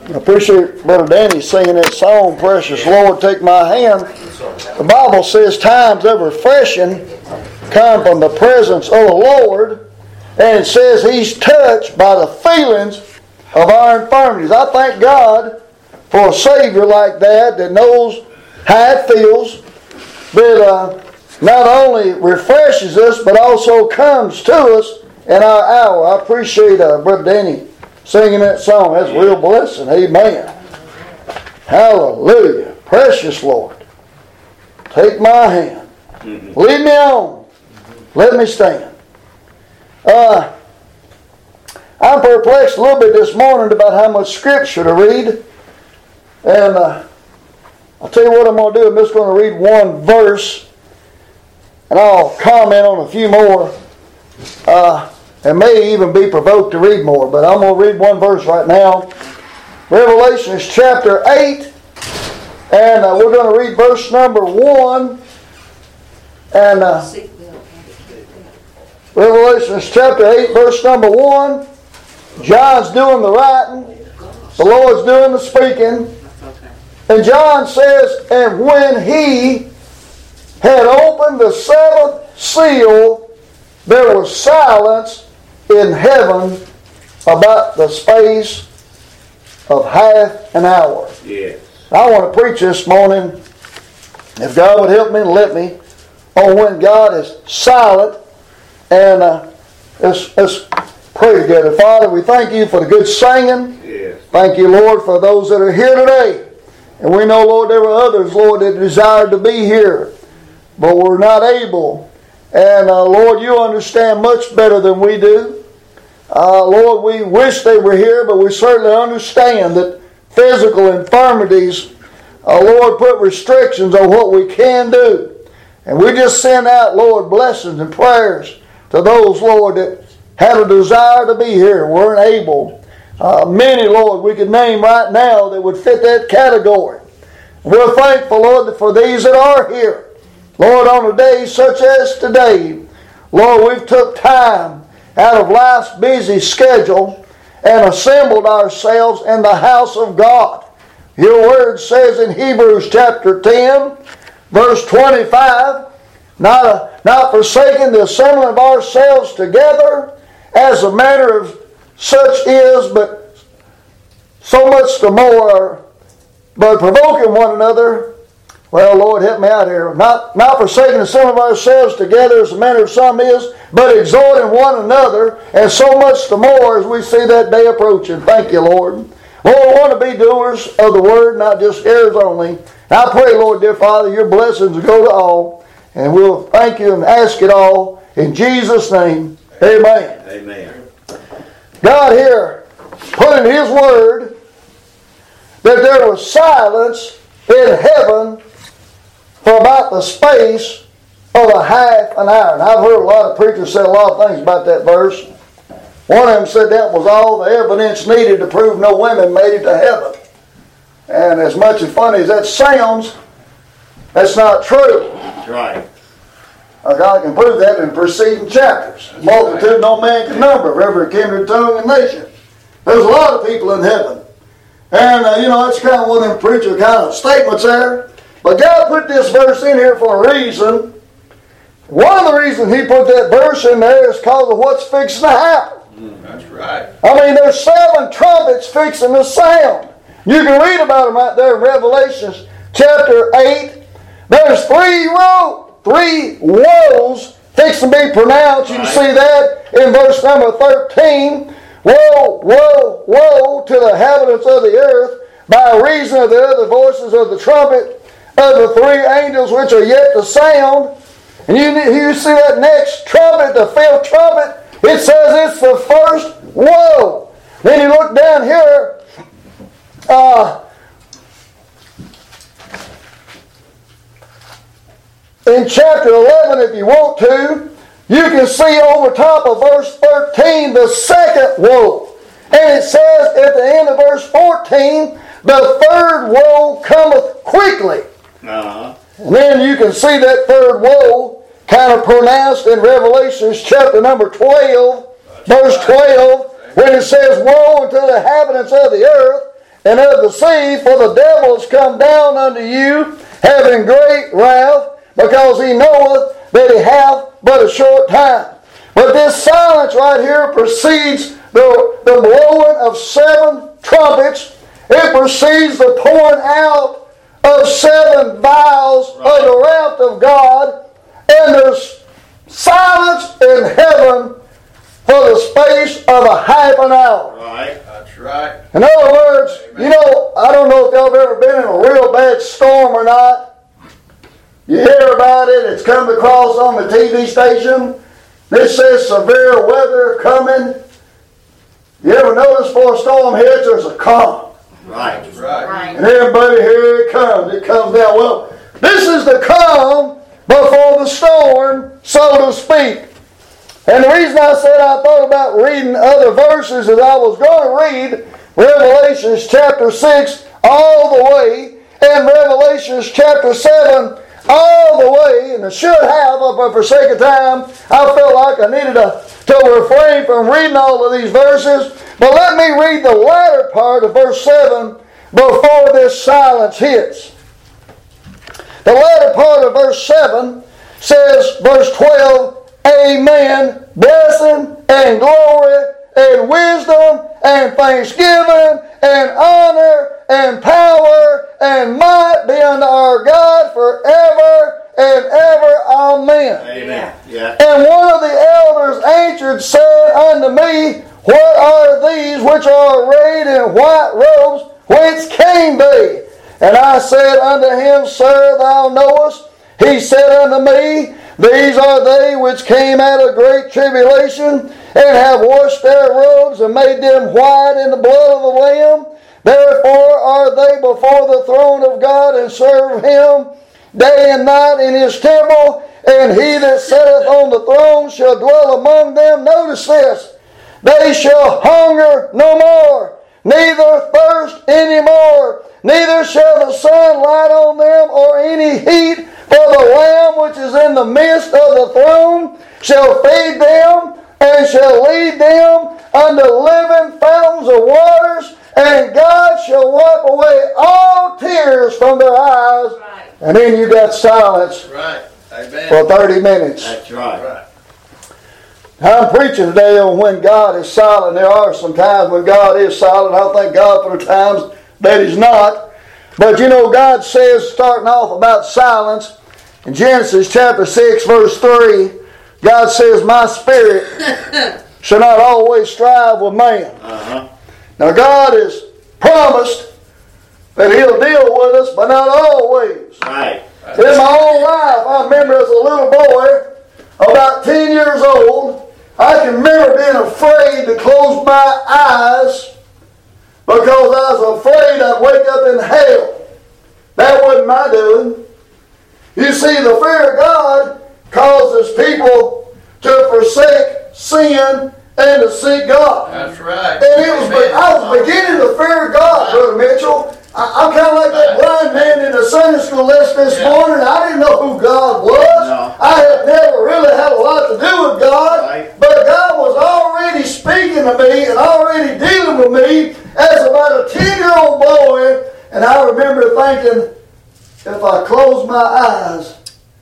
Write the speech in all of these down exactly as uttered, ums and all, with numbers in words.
I appreciate Brother Danny singing that song, Precious Lord, Take My Hand. The Bible says times of refreshing come from the presence of the Lord, and it says He's touched by the feelings of our infirmities. I thank God for a Savior like that that knows how it feels, that uh, not only refreshes us, but also comes to us in our hour. I appreciate uh, Brother Danny singing that song. That's a real blessing. Amen. Hallelujah. Precious Lord, take my hand. Lead me on. Let me stand. Uh, I'm perplexed a little bit this morning about how much Scripture to read. And uh, I'll tell you what I'm going to do. I'm just going to read one verse, and I'll comment on a few more. Uh, and may even be provoked to read more. But I'm going to read one verse right now. Revelation chapter eight. And uh, we're going to read verse number one. And uh, Revelation chapter eight, verse number one. John's doing the writing. The Lord's doing the speaking. And John says, and when he had opened the seventh seal, there was silence in heaven about the space of half an hour. Yes. I want to preach this morning, if God would help me and let me, on when God is silent. And uh, let's, let's pray together. Father, we thank you for the good singing. Yes. Thank you, Lord, for those that are here today. And we know, Lord, there were others, Lord, that desired to be here, but were not able. And, uh, Lord, you understand much better than we do. Uh, Lord, we wish they were here, but we certainly understand that physical infirmities, uh, Lord, put restrictions on what we can do. And we just send out, Lord, blessings and prayers to those, Lord, that had a desire to be here, weren't able. Uh, many, Lord, we could name right now that would fit that category. We're thankful, Lord, for these that are here. Lord, on a day such as today, Lord, we've took time out of life's busy schedule and assembled ourselves in the house of God. Your word says in Hebrews chapter ten, verse twenty-five, not, a, not forsaking the assembling of ourselves together, as a manner of such is, but so much the more, but provoking one another. Well, Lord, help me out here. Not, not forsaking the assembling of ourselves together, as the manner of some is, but exhorting one another, and so much the more as we see that day approaching. Thank you, Lord. Lord, we want to be doers of the word, not just hearers only. And I pray, Lord, dear Father, your blessings will go to all, and we'll thank you and ask it all in Jesus' name. Amen. Amen. God here put in His Word that there was silence in heaven for about the space of a half an hour. And I've heard a lot of preachers say a lot of things about that verse. One of them said that was all the evidence needed to prove no women made it to heaven. And as much as funny as that sounds, that's not true. That's right. God can prove that in preceding chapters. Multitude no man can number, of every kindred, tongue, and nation. There's a lot of people in heaven. And, uh, you know, that's kind of one of them preacher kind of statements there. But God put this verse in here for a reason. One of the reasons He put that verse in there is because of what's fixing to happen. Mm, that's right. I mean, there's seven trumpets fixing to sound. You can read about them right there in Revelation chapter eight. There's three woes. Three woes fixing to be pronounced. You can see that in verse number thirteen. Woe, woe, woe to the inhabitants of the earth by reason of the other voices of the trumpet of the three angels which are yet to sound. And you, you see that next trumpet, the fifth trumpet, it says it's the first woe. Then you look down here, uh, in chapter eleven, if you want to, you can see over top of verse thirteen the second woe. And it says at the end of verse fourteen, the third woe cometh quickly. Uh-huh. And then you can see that third woe kind of pronounced in Revelation chapter number twelve, verse twelve, when it says, woe unto the inhabitants of the earth, and of the sea, for the devil is come down unto you, having great wrath, because he knoweth that he hath but a short time. But this silence right here precedes the, the blowing of seven trumpets. It precedes the pouring out of seven vials right. of the wrath of God. And there's silence in heaven for the space of a half an hour. Right, that's right. In other words, Amen. You know, I don't know if y'all have ever been in a real bad storm or not. You hear about it, it's come across on the T V station. This says severe weather coming. You ever notice before a storm hits, there's a calm. Right, right. right. And everybody, here it comes. It comes down. Well, this is the calm before the storm, so to speak. And the reason I said I thought about reading other verses is I was going to read Revelation chapter six all the way and Revelation chapter seven all the way, and I should have, but for sake of time, I felt like I needed to, to refrain from reading all of these verses. But let me read the latter part of verse seven before this silence hits. The latter part of verse seven says, verse twelve, Amen, blessing and glory and wisdom and thanksgiving and honor and power and might be unto our God forever and ever. Amen. Amen. Yeah. And one of the elders answered, said unto me, What are these which are arrayed in white robes? Whence came they? And I said unto him, Sir, thou knowest. He said unto me, These are they which came out of great tribulation, and have washed their robes, and made them white in the blood of the Lamb. Therefore are they before the throne of God, and serve Him day and night in His temple. And He that sitteth on the throne shall dwell among them. Notice this. They shall hunger no more, neither thirst any more. Neither shall the sun light on them, or any heat. For the Lamb which is in the midst of the throne shall feed them, and shall lead them unto living fountains of waters, and God shall wipe away all tears from their eyes. Right. And then you got silence right. Amen. for thirty minutes. That's right. right. I'm preaching today on when God is silent. There are some times when God is silent. I thank God for the times that He's not. But you know, God says, starting off about silence, in Genesis chapter six, verse three, God says, My spirit shall not always strive with man. Uh-huh. Now God has promised that He'll deal with us, but not always. Right. In my own life, I remember as a little boy, about ten years old, I can remember being afraid to close my eyes because I was afraid I'd wake up in hell. That wasn't my doing. You see, the fear of God causes people to forsake sin and to seek God. That's right. And it was, I was beginning to fear God, Brother Mitchell. I, I'm kind of like that blind man in the Sunday school lesson this yeah. morning. I didn't know who God was. No. I had never really had a lot to do with God. Right. But God was already speaking to me and already dealing with me as about a ten-year-old boy. And I remember thinking, if I close my eyes,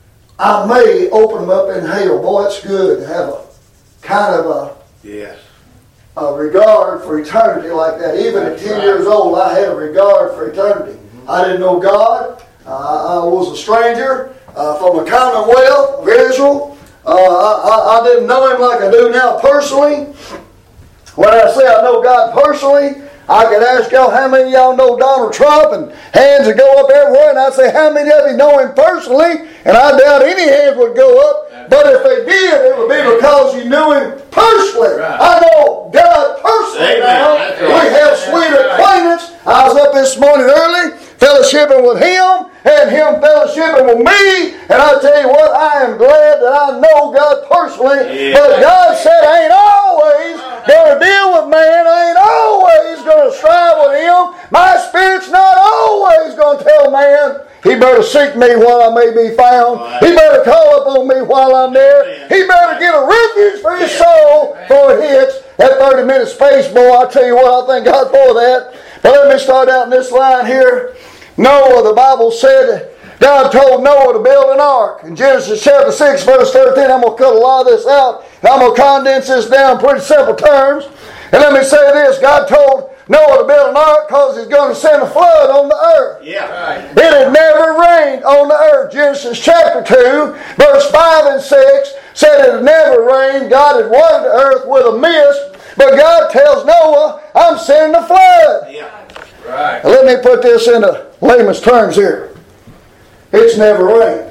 I may open them up in hell. Boy, it's good to have a kind of a, yes. a regard for eternity like that. Even That's at ten right. years old, I had a regard for eternity. Mm-hmm. I didn't know God. Uh, I was a stranger uh, from a commonwealth of Israel. Uh, I, I didn't know Him like I do now personally. When I say I know God personally, I could ask y'all how many of y'all know Donald Trump, and hands would go up everywhere, and I'd say how many of you know him personally, and I doubt any hands would go up. But if they did, it would be because you knew Him personally. Right. I know God personally. Amen. Now. Right. We have sweet acquaintance. I was up this morning early, fellowshipping with Him, and Him fellowshipping with me, and I tell you what, I am glad that I know God personally. Yeah. But God said I ain't always going to deal with man. I ain't always going to strive with Him. My spirit's not always going to tell man, he better seek me while I may be found. Right. He better call upon me while I'm there. He better get a refuge for his soul before it hits that thirty minute space, boy. I tell you what, I thank God for that. But let me start out in this line here. Noah, the Bible said, God told Noah to build an ark. In Genesis chapter six, verse thirteen, I'm going to cut a lot of this out. And I'm going to condense this down in pretty simple terms. And let me say this. God told Noah to build an ark because He's going to send a flood on the earth. Yeah. Right. It had never rained on the earth. Genesis chapter two, verse five and six said it had never rained. God had watered the earth with a mist. But God tells Noah, I'm sending a flood. Yeah. Right. Now let me put this into layman's terms here. It's never rained.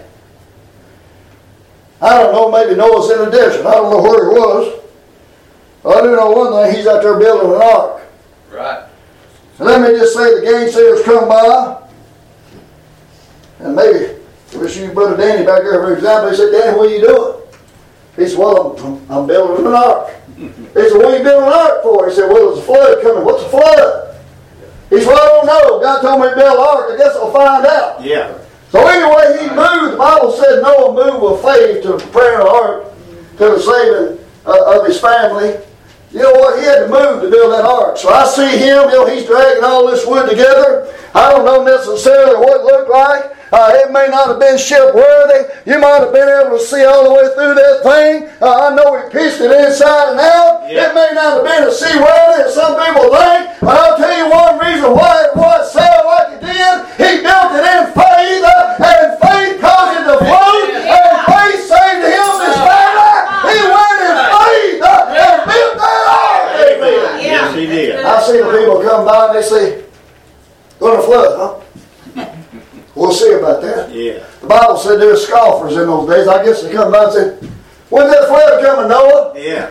I don't know, maybe Noah's in a desert. I don't know where he was. But I do know one thing, he's out there building an ark. Right. And let me just say the gainsayers come by, and maybe, I wish you put a Danny back there for example. He said, Danny, what are you doing? He said, well, I'm, I'm building an ark. He said, what are you building an ark for? He said, well, there's a flood coming. What's a flood? He said, well, I don't know. God told me to build an ark. I guess I'll find out. Yeah. So anyway, he moved. The Bible said Noah moved with faith to prepare an ark to the saving uh, of his family. You know what? He had to move to build that ark. So I see him, you know, he's dragging all this wood together. I don't know necessarily what it looked like. Uh, it may not have been ship-worthy. You might have been able to see all the way through that thing. Uh, I know he pieced it inside and out. Yeah. It may not have been a seaworthy, as some people think. But I'll tell you one reason why it was sailed like it did. He built it in faith, uh, and faith caused it to float, and faith saved him his family. He went in faith uh, and built that ark. Amen. Yeah. Yes, he did. I see the people come by and they say, going to flood, huh? We'll see about that. Yeah. The Bible said there were scoffers in those days. I guess they come by and said, when's that flood coming, Noah? Yeah.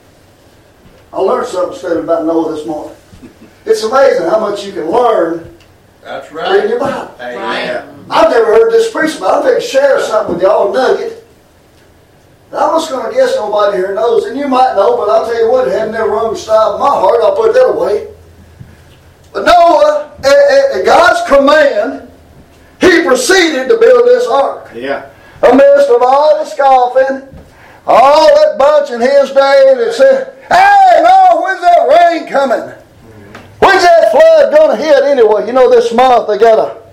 I learned something straight about Noah this morning. It's amazing how much you can learn That's right. reading your Bible. Amen. I've never heard this preached about. I'm going to share something with y'all, a nugget. And I'm just going to guess nobody here knows. And you might know, but I'll tell you what, it hadn't never rung style in my heart. I'll put it that away. But Noah, at, at God's command, he proceeded to build this ark. Yeah. Amidst of all the scoffing, all that bunch in his day that said, hey, no, when's that rain coming? When's that flood going to hit anyway? You know, this month they got a,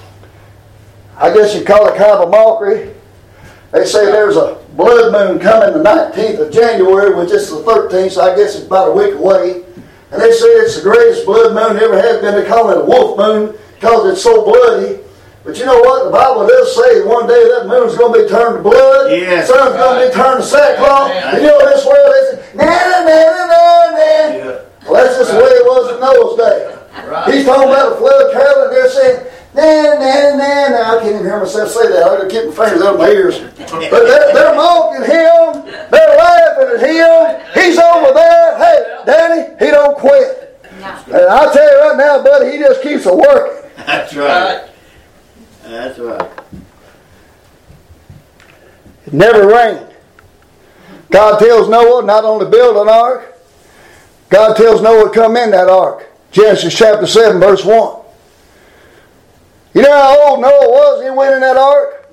I guess you'd call it kind of a mockery. They say there's a blood moon coming the nineteenth of January, which is the thirteenth, so I guess it's about a week away. And they say it's the greatest blood moon ever has been. They call it a wolf moon because it's so bloody. But you know what? The Bible does say that one day that moon's going to be turned to blood. Yes, the sun's right. going to be turned to sackcloth. Yeah. And you know this world, they say, na na na na na na. Yeah. Well, that's just the way it was in Noah's day. Right. He's talking about a flood caroling, and they're saying, na na na na. I can't even hear myself say that. I got to keep my fingers out of my ears. But they're, they're mocking him. They're laughing at him. He's over there. Hey, Danny, he don't quit. No. And I'll tell you right now, buddy, he just keeps a working. That's right. That's right. It never rained. God tells Noah not only to build an ark, God tells Noah to come in that ark. Genesis chapter seven, verse one. You know how old Noah was when he went in that ark?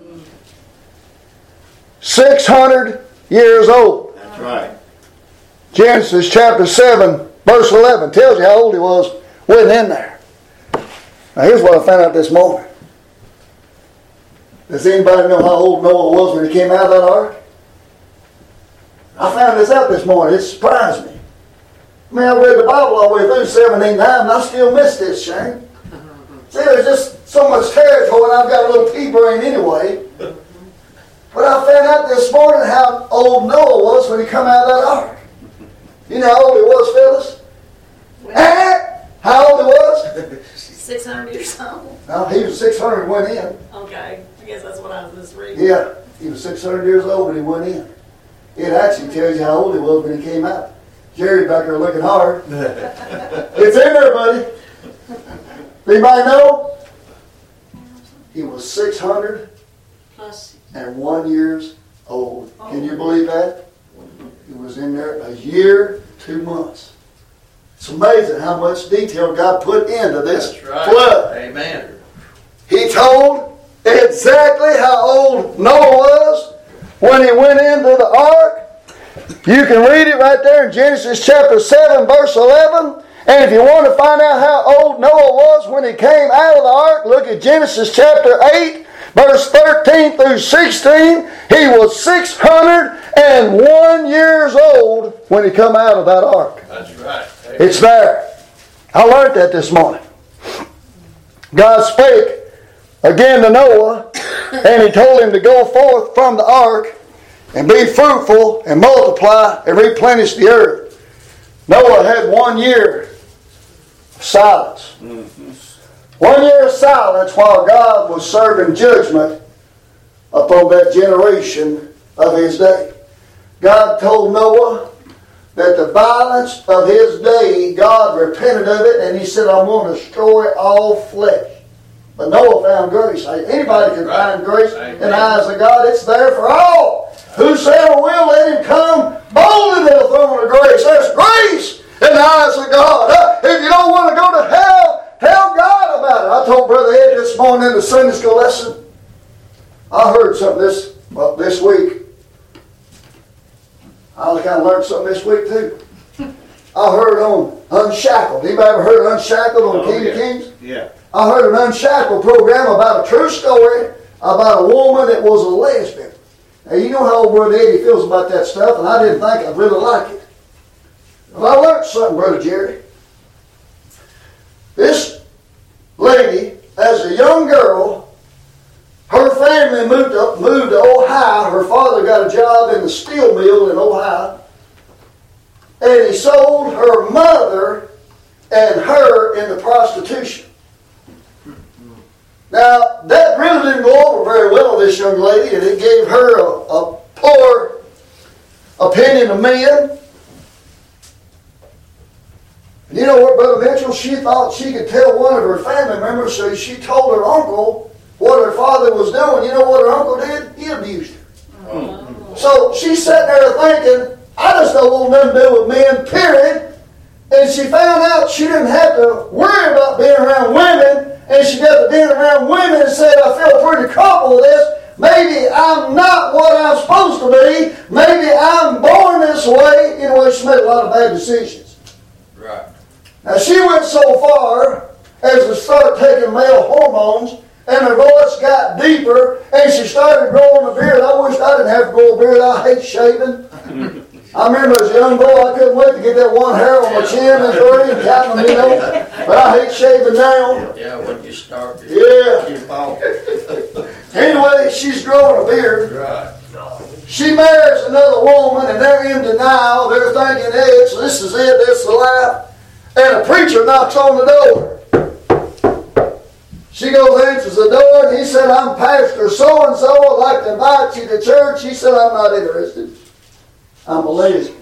six hundred years old. That's right. Genesis chapter seven, verse eleven tells you how old he was when in there. Now here's what I found out this morning. Does anybody know how old Noah was when he came out of that ark? I found this out this morning. It surprised me. I mean, I read the Bible all the way through seventeen times and I still missed this, Shane. See, there's just so much territory and I've got a little pea brain anyway. But I found out this morning how old Noah was when he come out of that ark. You know how old he was, Phyllis? Eh? How old he was? six hundred years old. No, he was six hundred when he went in. Okay, I guess that's what I was just reading. Yeah, he was six hundred years old when he went in. It actually tells you how old he was when he came out. Jerry back there looking hard. It's in there, buddy. Anybody know? He was six hundred Plus, and one years old. Can you believe that? He was in there a year, two months. It's amazing how much detail God put into this That's right. flood. Amen. He told exactly how old Noah was when he went into the ark. You can read it right there in Genesis chapter seven, verse eleven. And if you want to find out how old Noah was when he came out of the ark, look at Genesis chapter eight, verse thirteen through sixteen. He was six hundred one years old when he come out of that ark. That's right. It's there. I learned that this morning. God spake again to Noah, and he told him to go forth from the ark and be fruitful and multiply and replenish the earth. Noah had one year of silence. Mm-hmm. One year of silence while God was serving judgment upon that generation of his day. God told Noah that the violence of his day, God repented of it, and he said, I'm going to destroy all flesh. But Noah found grace. Anybody can right. find grace Amen. In the eyes of God. It's there for all. Whosoever will, let him come boldly to the throne of grace. There's grace in the eyes of God. Uh, if you don't want to go to hell, tell God about it. I told Brother Ed this morning in the Sunday school lesson, I heard something this, well, this week. I kind of learned something this week too. I heard on Unshackled. Anybody ever heard of Unshackled on oh, King yeah. of Kings? Yeah. I heard an Unshackled program about a true story about a woman that was a lesbian. Now you know how old Brother Eddie feels about that stuff, and I didn't think I'd really like it. But I learned something, Brother Jerry. This lady, as a young girl, her family moved up, moved to Ohio. Her father got a job in the steel mill in Ohio. And he sold her mother and her into prostitution. Now, that really didn't go over very well with this young lady, and it gave her a, a poor opinion of men. And you know what, Brother Mitchell? She thought she could tell one of her family members, so she told her uncle what her father was doing. You know what her uncle did? He abused her. Oh. So she's sitting there thinking, I just don't want nothing to do with men, period. And she found out she didn't have to worry about being around women. And she got to being around women and said, I feel pretty comfortable with this. Maybe I'm not what I'm supposed to be. Maybe I'm born this way. Anyway, she made a lot of bad decisions. Right. Now, she went so far as to start taking male hormones, and her voice got deeper, and she started growing a beard. I wish I didn't have to grow a beard. I hate shaving. I remember as a young boy, I couldn't wait to get that one hair on my chin and three and count them, you know. But I hate shaving now. Yeah, when you start. Yeah. Keep on. Anyway, she's growing a beard. Right. She marries another woman, and they're in denial. They're thinking, hey, it's, this is it, this is the life. And a preacher knocks on the door. She goes, answers the door, and he said, I'm Pastor so-and-so. I'd like to invite you to church. He said, I'm not interested. I'm a lesbian.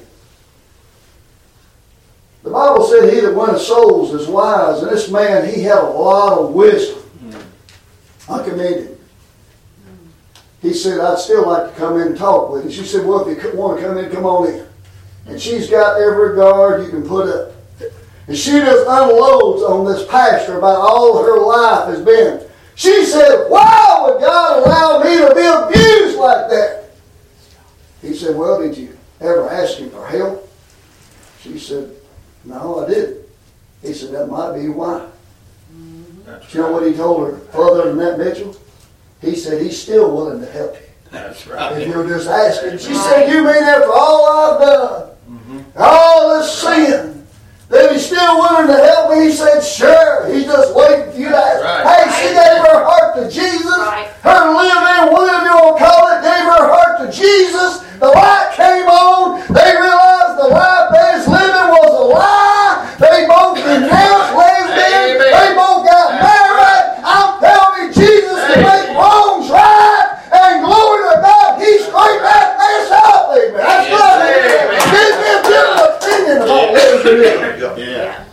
The Bible said he that winneth souls is wise, and this man, he had a lot of wisdom. I commend him. He said, I'd still like to come in and talk with you. She said, well, if you want to come in, come on in. And she's got every guard you can put up. And she just unloads on this pastor about all her life has been. She said, why would God allow me to be abused like that? He said, well, did you ever ask him for help? She said, no, I didn't. He said, that might be why. That's You know what he told her further than that, Mitchell? He said, he's still willing to help you. That's right. If you're just asking. She said, you mean after all I've done, mm-hmm. all this sin, that he's still willing to help me? He said, sure. He's just waiting for you to ask. Right. Hey, she gave her heart to Jesus. Right. Her living, whatever you want to call it, gave her heart to Jesus. The light came on. They realized the life they was living was a lie. They both denounced lesbian. They both got married. I'm telling you, Jesus can make wrongs right. And glory to God, he straightened that mess up. Amen. That's good. Gives me a different opinion about lesbian. Yeah.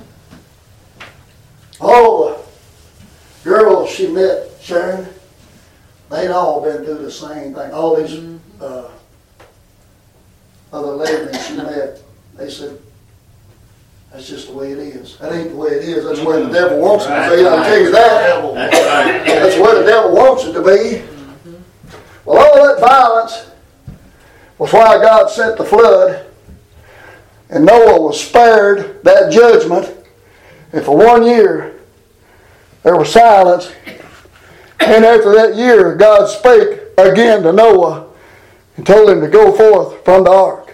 Oh, the girls she met, Sharon, they'd all been through the same thing. All these uh, other ladies she met, they said, that's just the way it is. That ain't the way it is. That's the way the devil wants it to be. I'll tell you that. That's right. That's the way the devil wants it to be. Well, all that violence was why God sent the flood. And Noah was spared that judgment. And for one year, there was silence. And after that year, God spake again to Noah and told him to go forth from the ark.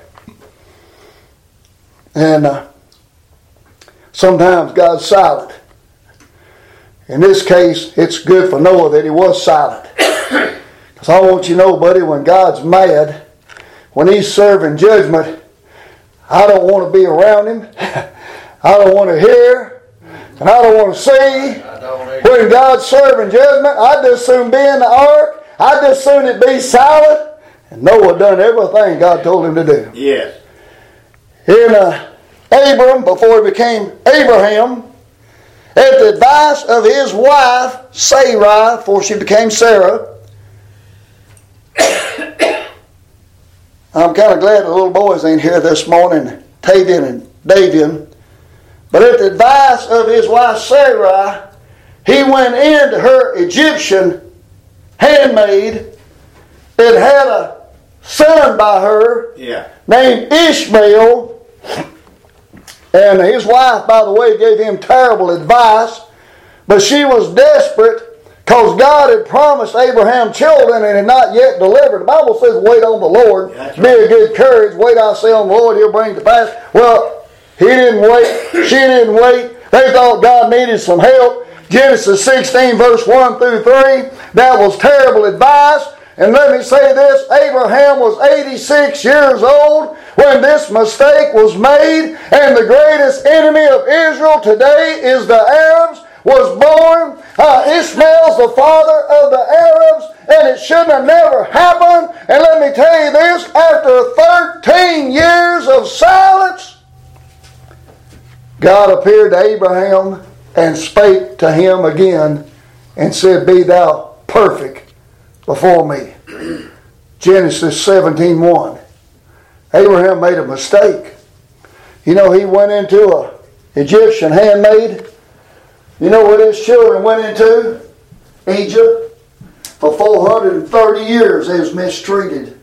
And uh, sometimes God's silent. In this case, it's good for Noah that he was silent. Because I want you to know, buddy, when God's mad, when He's serving judgment, I don't want to be around Him. I don't want to hear. And I don't want to see. When God's serving judgment, I'd just soon be in the ark. I'd just soon it be silent. And Noah done everything God told him to do. Yes. In uh, Abram, before he became Abraham, at the advice of his wife, Sarai, before she became Sarah, I'm kind of glad the little boys ain't here this morning, Tavian and Davian. But at the advice of his wife Sarai, he went into her Egyptian handmaid and had a son by her Yeah. named Ishmael. And his wife, by the way, gave him terrible advice. But she was desperate because God had promised Abraham children and had not yet delivered. The Bible says, wait on the Lord. That's Be right. of good courage. Wait, I say on the Lord, He'll bring to pass. Well, he didn't wait. She didn't wait. They thought God needed some help. Genesis sixteen, verse one through three. That was terrible advice. And let me say this, Abraham was eighty-six years old when this mistake was made, and the greatest enemy of Israel today is the Arabs, was born. Uh, Ishmael's the father of the Arabs, and it shouldn't have never happened. And let me tell you this, after thirteen years of silence, God appeared to Abraham and spake to him again and said, be thou perfect before me. Genesis seventeen one. Abraham made a mistake. You know, he went into a Egyptian handmaid. You know what his children went into? Egypt. For four hundred thirty years they was mistreated.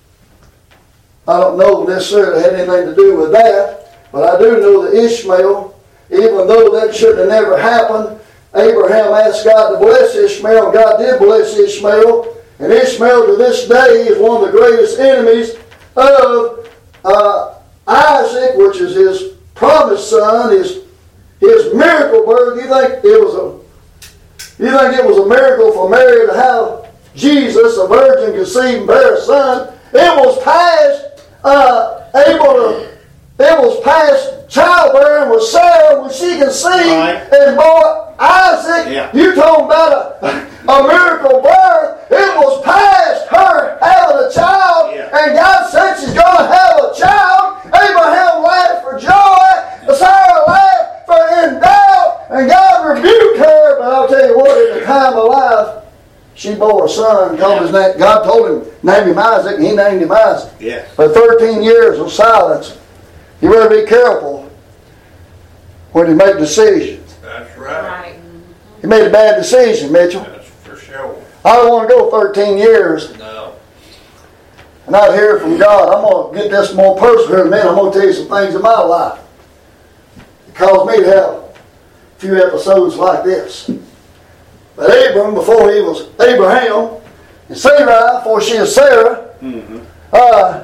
I don't know necessarily had anything to do with that, but I do know that Ishmael, even though that should have never happened, Abraham asked God to bless Ishmael, and God did bless Ishmael. And Ishmael to this day is one of the greatest enemies of uh, Isaac, which is his promised son, his, his miracle birth. You think it was a you think it was a miracle for Mary to have Jesus, a virgin, conceive and bear a son? It was past uh, able to. It was past childbearing with Sarah when she conceived Right. and bore Isaac. Yeah. You talking about a, a miracle birth. It was past her having a child. Yeah. And God said she's going to have a child. Abraham laughed for joy. Sarah laughed for in doubt. And God rebuked her. But I'll tell you what, in the time of life, she bore a son. Called his name. God told him, name him Isaac, and he named him Isaac. Yes. For thirteen years of silence, you better be careful when you make decisions. That's right. Right. You made a bad decision, Mitchell. That's for sure. I don't want to go thirteen years No. and not hear from God. I'm going to get this more personal here in a minute. I'm going to tell you some things in my life. It caused me to have a few episodes like this. But Abram, before he was Abraham, and Sarai, before she was Sarah, Mm-hmm. uh,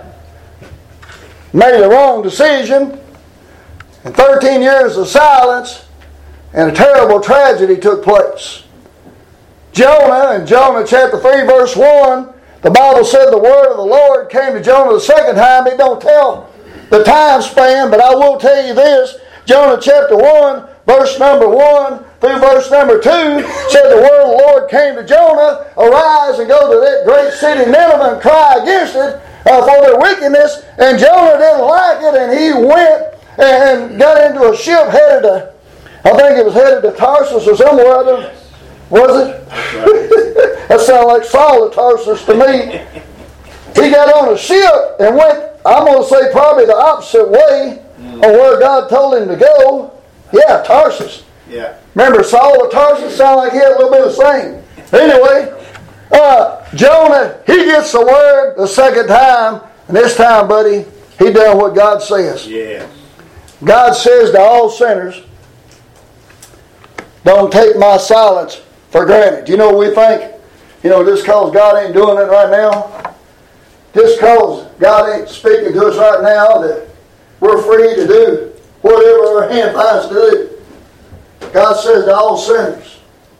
made a wrong decision, and thirteen years of silence, and a terrible tragedy took place. Jonah, in Jonah chapter three, verse one, the Bible said the word of the Lord came to Jonah the second time. It don't tell the time span, but I will tell you this. Jonah chapter one, verse number one through verse number two, said the word of the Lord came to Jonah, arise and go to that great city Nineveh and cry against it, Uh, for their wickedness, and Jonah didn't like it, and he went and got into a ship headed to, I think it was headed to Tarsus or somewhere other. Was it? That sounded like Saul of Tarsus to me. He got on a ship and went, I'm going to say probably the opposite way of where God told him to go. Yeah, Tarsus. Yeah. Remember Saul of Tarsus? Sounded like he had a little bit of singing. Anyway, Uh, Jonah, he gets the word the second time, and this time, buddy, he done what God says. Yes. God says to all sinners, Don't take my silence for granted. You know what we think? You know, just because God ain't doing it right now, just because God ain't speaking to us right now, that we're free to do whatever our hand finds to do. God says to all sinners,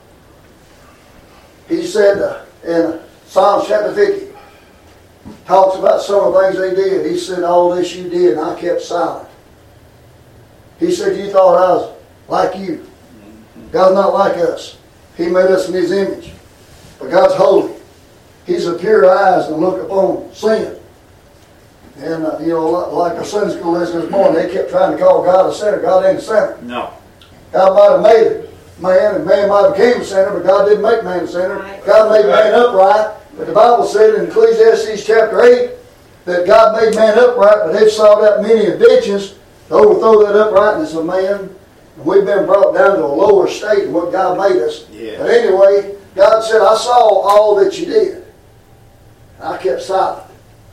He said uh, in Psalms chapter fifty, talks about some of the things they did. He said, all this you did, and I kept silent. He said, you thought I was like you. God's not like us. He made us in His image. But God's holy. He's a pure eyes and look upon sin. And, uh, you know, like our Sunday school lesson this morning, they kept trying to call God a sinner. God ain't a sinner. No. God might have made it man, and man might have became a sinner, but God didn't make man a sinner. Right. God made man upright. But the Bible said in Ecclesiastes chapter eight that God made man upright, but they've sought out many inventions to overthrow that uprightness of man. And we've been brought down to a lower state than what God made us. Yeah. But anyway, God said, I saw all that you did. I kept silent.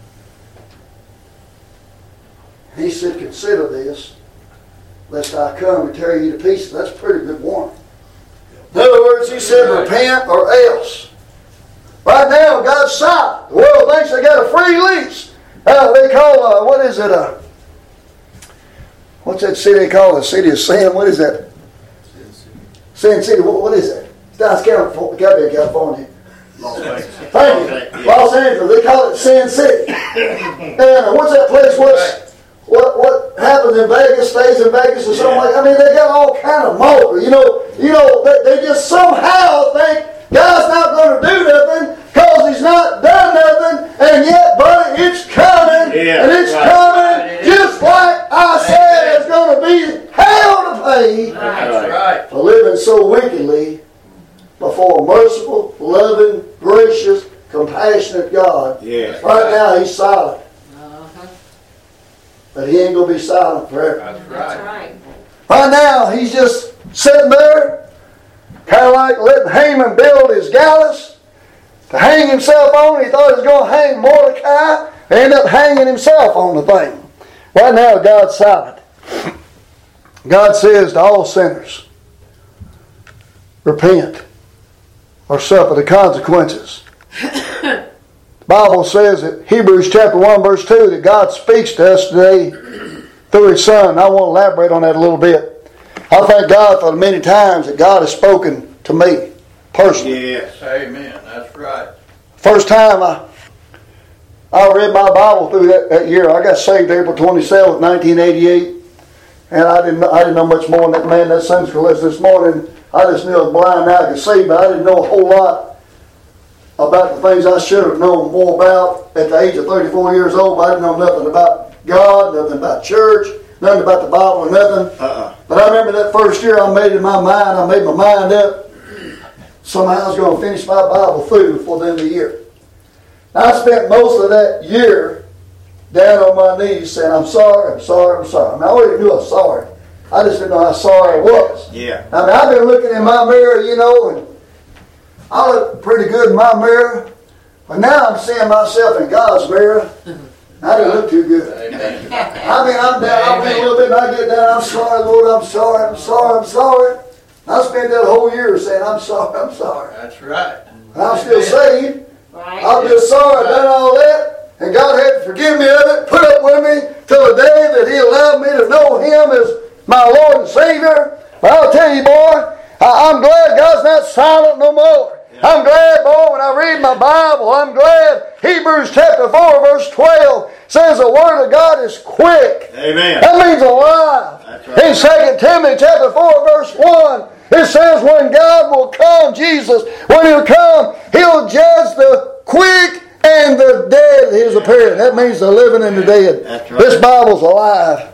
He said, consider this, lest I come and tear you to pieces. That's a pretty good warning. In other words, He said, repent or else. Right now, God's silent. The world thinks they got a free lease. Uh, they call, uh, what is it? Uh, what's that city they call the city of sin? What is that? Sin City. What, what is that? It's down in California. California. Las Vegas. Thank you. Los Angeles. They call it Sin City. And uh, what's that place? What's, what what happens in Vegas stays in Vegas or something like that? I mean, they got all kind of motor. You know, you know, they, they just somehow think God's not going to do nothing because He's not done nothing, and yet, buddy, it's coming, Yeah, and it's right. coming Right. just like I said it's going to be hell to pay That's right. for living so wickedly before a merciful, loving, gracious, compassionate God. Yeah. Right now, He's silent, Uh-huh. but He ain't going to be silent forever. That's That's right. right. Right now, He's just sitting there, kind of like letting Haman build his gallows to hang himself on. He thought he was going to hang Mordecai. He ended up hanging himself on the thing. Right now, God's silent. God says to all sinners, repent or suffer the consequences. The Bible says that Hebrews chapter one verse two that God speaks to us today through His Son. I want to elaborate on that a little bit. I thank God for the many times that God has spoken to me personally. Yes. Amen. That's right. First time I I read my Bible through that, that year, I got saved April twenty-seventh, nineteen eighty-eight. And I didn't I didn't know much more than that man that Sunday school lesson this morning. I just knew I was blind now I could see, but I didn't know a whole lot about the things I should have known more about at the age of thirty-four years old. But I didn't know nothing about God, nothing about church, nothing about the Bible or nothing. Uh-uh. But I remember that first year I made it in my mind, I made my mind up. Somehow I was going to finish my Bible through before the end of the year. Now, I spent most of that year down on my knees saying, I'm sorry, I'm sorry, I'm sorry. I mean, I already knew I was sorry. I just didn't know how sorry I was. Yeah. I mean, I've been looking in my mirror, you know, and I look pretty good in my mirror. But now I'm seeing myself in God's mirror. I didn't look too good. Amen. I mean, I'm down, I went a little bit, and I get down, I'm sorry, Lord, I'm sorry, I'm sorry, I'm sorry. I spent that whole year saying, I'm sorry, I'm sorry. That's right. And I'm still saved. Right. I'm just sorry I've done all that. And God had to forgive me of it, put up with me till the day that He allowed me to know Him as my Lord and Savior. But I'll tell you, boy, I, I'm glad God's not silent no more. I'm glad, boy, when I read my Bible, I'm glad Hebrews chapter four, verse twelve says the Word of God is quick. Amen. That means alive. That's right. In Second Timothy chapter four, verse one, it says when God will come, Jesus, when He'll come, He'll judge the quick and the dead at His appearing. That means the living and the dead. That's right. This Bible's alive.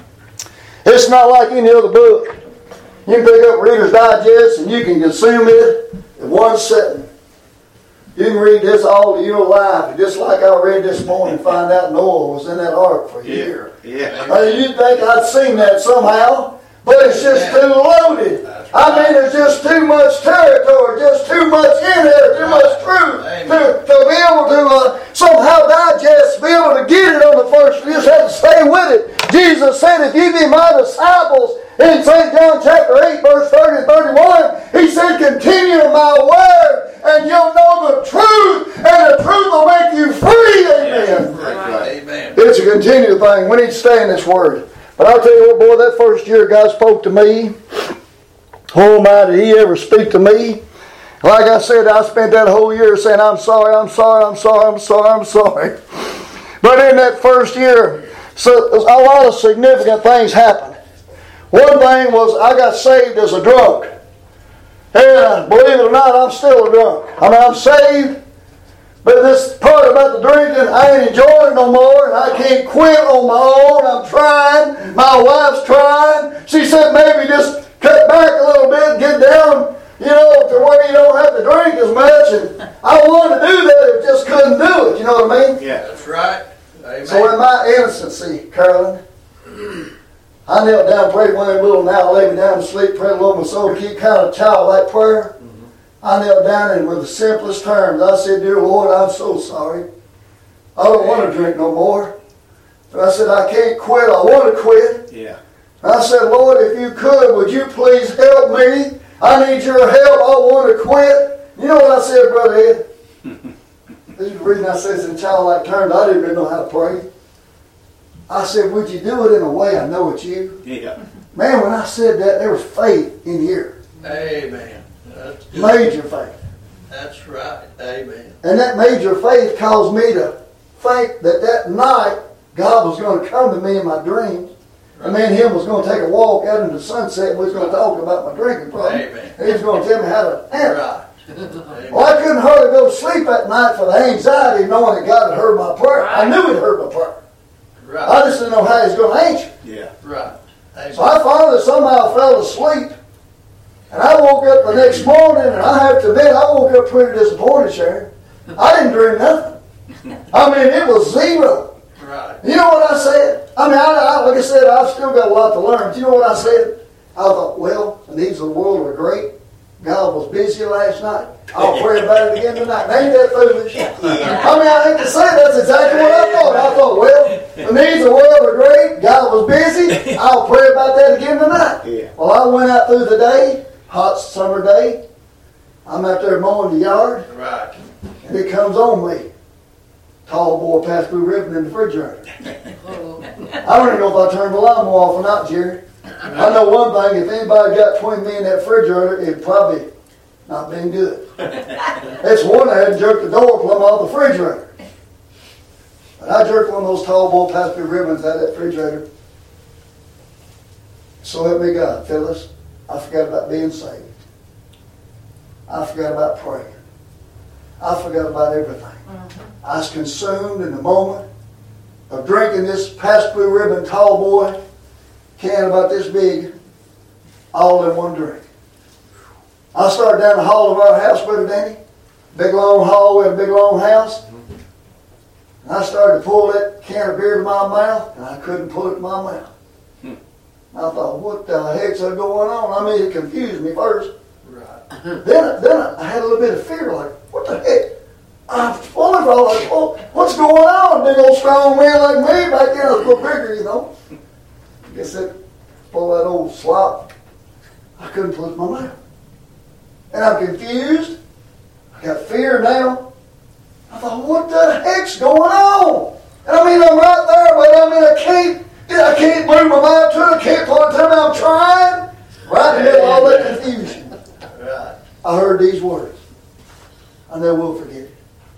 It's not like any other book. You can pick up Reader's Digest and you can consume it in one sitting. You can read this all your life, just like I read this morning and find out Noah was in that ark for a Yeah. year. Yeah. I mean, you'd think I'd seen that somehow, but it's just too loaded. I mean, there's just too much territory, just too much in there, too much truth to, to be able to uh, somehow digest, be able to get it on the first. You just have to stay with it. Jesus said, if you be my disciples, in Saint John chapter eight, verse thirty and thirty-one, my word, and you'll know the truth, and the truth will make you free. Amen. Amen. It's a continual thing. We need to stay in this word. But I'll tell you what, boy, that first year God spoke to me. Oh my, did He ever speak to me? Like I said, I spent that whole year saying, I'm sorry, I'm sorry, I'm sorry, I'm sorry, I'm sorry. But in that first year, so a lot of significant things happened. One thing was I got saved as a drunk. And believe it or not, I'm still a drunk. I mean, I'm saved, but this part about the drinking, I ain't enjoying it no more, and I can't quit on my own. I'm trying. My wife's trying. She said maybe just cut back a little bit, get down, you know, to where you don't have to drink as much. And I wanted to do that, but just couldn't do it. You know what I mean? Yeah, that's right. Amen. So in my innocency, Carolyn, I knelt down, prayed one little now, lay me down to sleep, prayed Lord my soul, keep kind of childlike prayer. Mm-hmm. I knelt down and with the simplest terms, I said, dear Lord, I'm so sorry. I don't want to drink no more. But I said, I can't quit. I want to quit. Yeah. And I said, Lord, if you could, would you please help me? I need your help. I want to quit. You know what I said, Brother Ed? This is the reason I said it's in childlike terms. I didn't really know how to pray. I said, would you do it in a way I know it's you? Yeah. Man, when I said that, there was faith in here. Amen. That's good. Major faith. That's right. Amen. And that major faith caused me to think that that night God was going to come to me in my dreams. And me and him was going to take a walk out into the sunset. We was going to talk about my drinking problem. Amen. And he was going to tell me how to handle it. Right. Amen. Well, I couldn't hardly go to sleep that night for the anxiety knowing that God had heard my prayer. I knew He'd heard my prayer. Right. I just didn't know how He was going to answer. Yeah. Right. Amen. So I finally somehow fell asleep. And I woke up the next morning, and I have to admit, I woke up pretty disappointed, Sharon. I didn't drink nothing. I mean, it was zero. Right. You know what I said? I mean, I, I, like I said, I've still got a lot to learn. But you know what I said? I thought, well, the needs of the world are great. God was busy last night. I'll pray about it again tonight. Ain't that foolish? Yeah. I mean, I hate to say it, that's exactly what I thought. I thought, well, the needs of the world are great. God was busy. I'll pray about that again tonight. Yeah. Well, I went out through the day, hot summer day. I'm out there mowing the yard. Right. And it comes on me. Tall boy passed through ribbon in the refrigerator. I don't even know if I turned the lawnmower off or not, Jerry. I know one thing, if anybody got between me and that refrigerator, it'd probably not been good. That's one I had jerked the door plumb off the refrigerator. But I jerked one of those tall boy passed through ribbons out of that refrigerator. So help me God, Phyllis, I forgot about being saved. I forgot about praying. I forgot about everything. Mm-hmm. I was consumed in the moment of drinking this passed blue ribbon tall boy can about this big, all in one drink. I started down the hall of our house, Brother Danny. Big long hall, we had a big long house. Mm-hmm. And I started to pull that can of beer to my mouth, and I couldn't pull it to my mouth. Hmm. I thought, what the heck's going on? I mean, it confused me first. Right. Then, then I had a little bit of fear, like, what the heck? I'm pulling for all like, oh, what's going on? Big old strong man like me back then, I was a little bigger, you know. I guess that, pull that old slop, I couldn't pull it to my mouth. And I'm confused. I got fear now. I thought, what the heck's going on? And I mean, I'm right there, but I mean, I can't, I can't move my mouth to it. I can't pull it to me. I'm trying. Right in the middle of all that confusion, I heard these words. I never will forget it.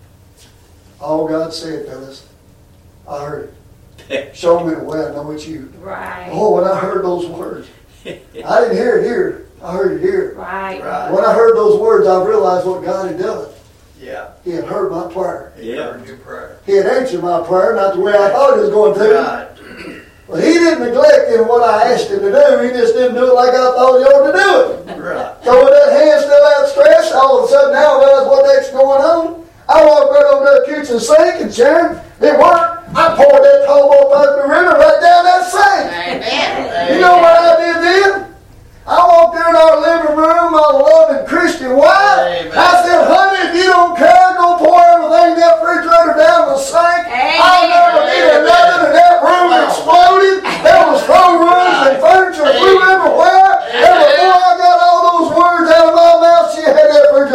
All God said, fellas, I heard it. Show me the way I know it's you. Right. Oh, when I heard those words, I didn't hear it here. I heard it here. Right. Right. When I heard those words, I realized what God had done. Yeah. He had heard my prayer. He heard your prayer. He had answered my prayer, not the way I thought he was going to. Right. But he didn't neglect in what I asked him to do. He just didn't do it like I thought he ought to do it. Right. So with that hand still outstretched, all of a sudden now I realize what the heck's going on. I walked right over to the kitchen sink, and Sharon, it worked. I poured that tall boy purple river right down that sink. Amen. You know what I did then? I walked in our living room, my loving Christian wife. Amen. I said, honey, if you don't care, go pour everything in that refrigerator down the sink. Amen. I'll never need another. And that room exploded. There was showrooms and furniture flew everywhere. And before I got all those words out of my mouth, she had that refrigerator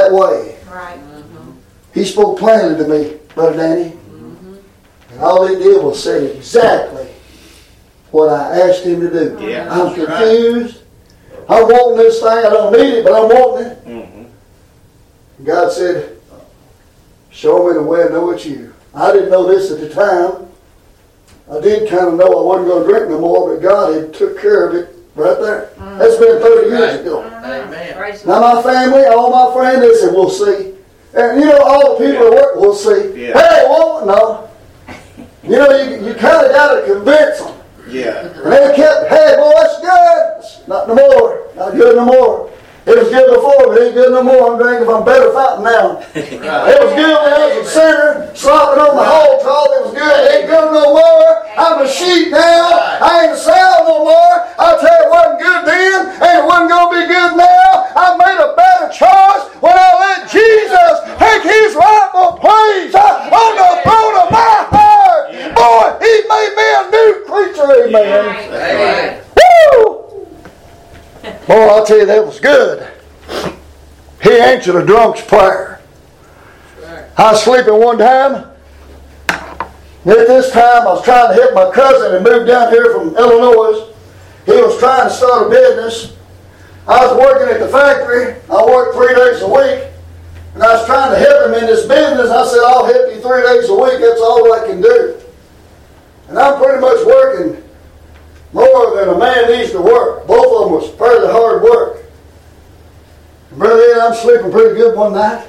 that way. Right. He spoke plainly to me, Brother Danny. Mm-hmm. And all he did was say exactly what I asked him to do. Yeah, I'm that's confused. I'm wanting this thing. I don't need it, but I'm wanting it. Mm-hmm. God said, show me the way I know it's you. I didn't know this at the time. I did kind of know I wasn't going to drink no more, but God had took care of it right there. Mm-hmm. That's been thirty years Right. ago. Amen. Now my family, all my friends, they said, we'll see. And you know, all the people Yeah. at work will see. Yeah. Hey, well, no. You know, you, you kind of got to convince them. Yeah. And they kept, hey, boy, that's good. Not no more. Not good no more. It was good before, but it ain't good no more. I'm drinking from better fountain now. Right. It was good when I was a sinner, slopping on the whole trough. It was good. It ain't good no more. I'm a sheep now. I ain't a sow no more. I'll tell you, it wasn't good then, and it wasn't going to be good now. I made a better choice when I let Jesus take his rightful place uh, on the throne of my heart. Boy, he made me a new creature. Amen. Amen. Woo! Boy, I'll tell you, that was good. He answered a drunk's prayer. I was sleeping one time. At this time, I was trying to help my cousin and moved down here from Illinois. He was trying to start a business. I was working at the factory. I worked three days a week. And I was trying to help him in this business. I said, I'll help you three days a week. That's all I can do. And I'm pretty much working more than a man needs to work. Both of them was fairly hard work. And Brother Ed, I'm sleeping pretty good one night.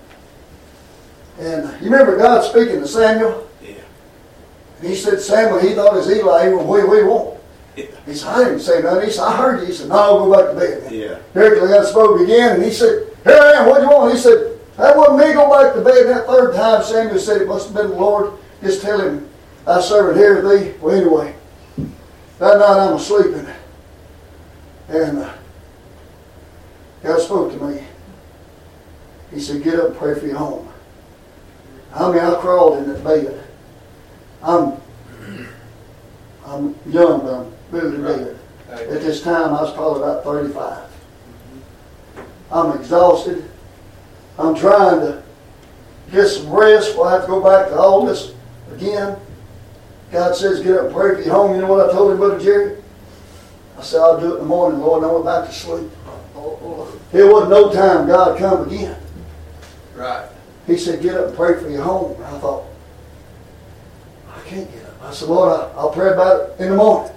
And you remember God speaking to Samuel? Yeah. And he said, Samuel, he thought his Eli, he went, what do you want? Yeah. He said, I didn't say nothing. He said, I heard you. He said, no, I'll go back to bed. Yeah. Directly God spoke again, and he said, here I am, what do you want? He said, that wasn't me, go back to bed. And that third time, Samuel said, it must have been the Lord. Just tell him, I servant hear thee. Well, anyway, that night I was sleeping, and uh, God spoke to me. He said, get up and pray for your home. I mean, I crawled in that bed. I'm, I'm young, but I'm really dead. At this time, I was probably about thirty-five. I'm exhausted. I'm trying to get some rest. We'll have to go back to all this again. God says, get up and pray for your home. You know what I told him, Brother Jerry? I said, I'll do it in the morning, Lord, and I went back to sleep. It wasn't no time God come again. Right. He said, get up and pray for your home. And I thought, I can't get up. I said, Lord, I, I'll pray about it in the morning.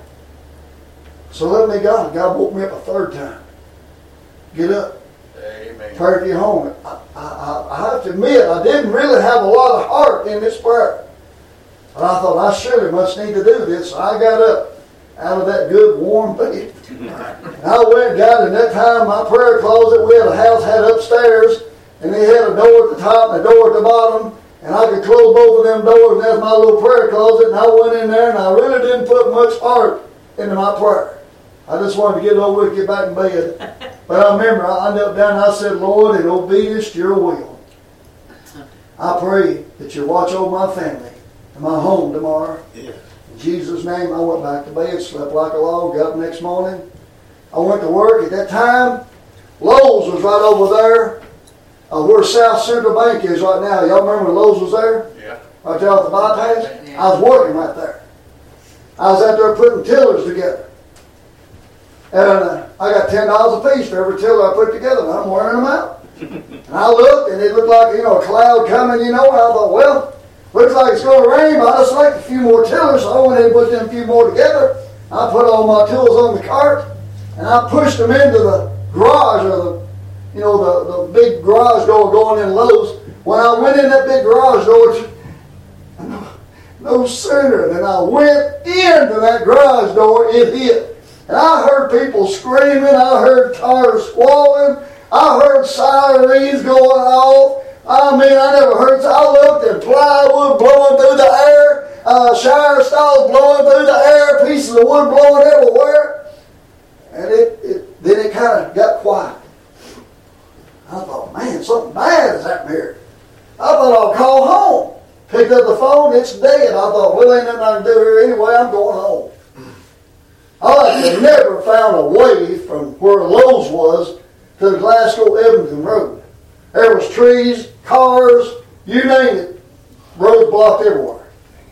So let me God. God woke me up a third time. Get up. Amen. Pray for your home. I, I, I have to admit, I didn't really have a lot of heart in this prayer. But I thought, I surely must need to do this. So I got up out of that good warm bed. And I went and got in that time my prayer closet. We had a house had upstairs. And they had a door at the top and a door at the bottom. And I could close both of them doors. And that's my little prayer closet. And I went in there and I really didn't put much heart into my prayer. I just wanted to get it over with, get back in bed. But I remember I knelt down and I said, Lord, in obedience to your will, I pray that you watch over my family and my home tomorrow. Yeah. In Jesus' name, I went back to bed, slept like a log, got up next morning. I went to work. At that time, Lowe's was right over there. Uh, where South Central Bank is right now. Y'all remember when Lowe's was there? Yeah. Right there off the bypass? I was working right there. I was out there putting tillers together. And uh, I got ten dollars a piece for every tiller I put together, and I'm wearing them out. And I looked, and it looked like, you know, a cloud coming, you know, and I thought, well, looks like it's going to rain, but I just like a few more tillers, so I went ahead and put them few more together. I put all my tools on the cart, and I pushed them into the garage, or the, you know, the, the big garage door going in Lowe's. When I went in that big garage door, no, no sooner than I went into that garage door, it hit. And I heard people screaming, I heard tires squalling, I heard sirens going off. I mean, I never heard, I looked and plywood blowing through the air, uh, shower stalls blowing through the air, pieces of wood blowing everywhere. And it, it then it kind of got quiet. I thought, man, something bad has happened here. I thought I'll call home. Picked up the phone, it's dead. I thought, well, ain't nothing I can do here anyway, I'm going home. I had never found a way from where Lowe's was to the Glasgow Evanston Road. There was trees, cars, you name it. Roads blocked everywhere.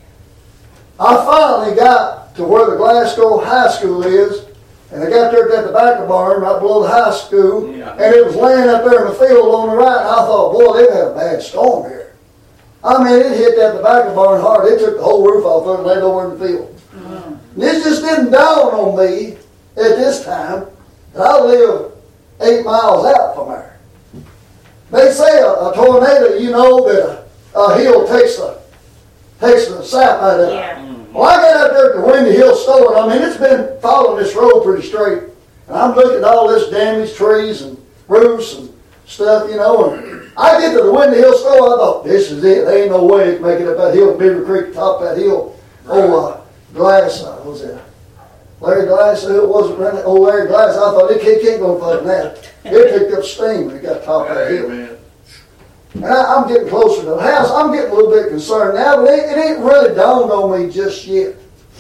I finally got to where the Glasgow High School is, and I got there at the back of the barn, right below the high school, Yeah. and it was laying up there in the field on the right, and I thought, boy, they've had a bad storm here. I mean, it hit that the back of the barn hard. It took the whole roof off of it and laid over in the field. Mm-hmm. This just didn't dawn on me at this time that I live eight miles out from there. They say a, a tornado, you know, that a, a hill takes the takes the sap out of it. Yeah. Well, I got out there at the Windy Hill store, and I mean, it's been following this road pretty straight. And I'm looking at all this damaged trees and roofs and stuff, you know. And I get to the Windy Hill store, I thought, this is it. There ain't no way they can make it up that hill, Beaver Creek, top of that hill. Oh, uh, Glass, uh, what was that? Larry Glass, it wasn't running. Oh, Larry Glass, I thought, it can't, can't go further than that. It picked up steam when it got top of that hill. Amen. And I, I'm getting closer to the house. I'm getting a little bit concerned now, but it, it ain't really dawned on me just yet.